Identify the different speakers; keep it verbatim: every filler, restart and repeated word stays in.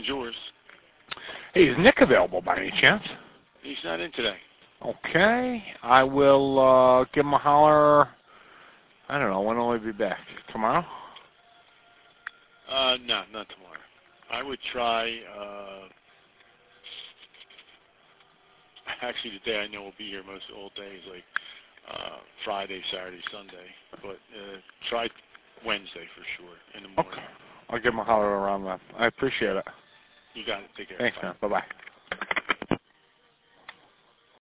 Speaker 1: One's yours.
Speaker 2: Hey, is Nick available by any chance?
Speaker 1: He's not in today.
Speaker 2: Okay. I will uh, give him a holler. I don't know. When will he be back? Tomorrow?
Speaker 1: Uh, no, not tomorrow. I would try, uh, actually the day I know will be here most all day is like uh, Friday, Saturday, Sunday. But uh, try Wednesday for sure in the morning.
Speaker 2: Okay. I'll give him a holler around then. I appreciate it.
Speaker 1: You got it. Take care.
Speaker 2: Thanks,
Speaker 1: Bye.
Speaker 2: man. Bye-bye.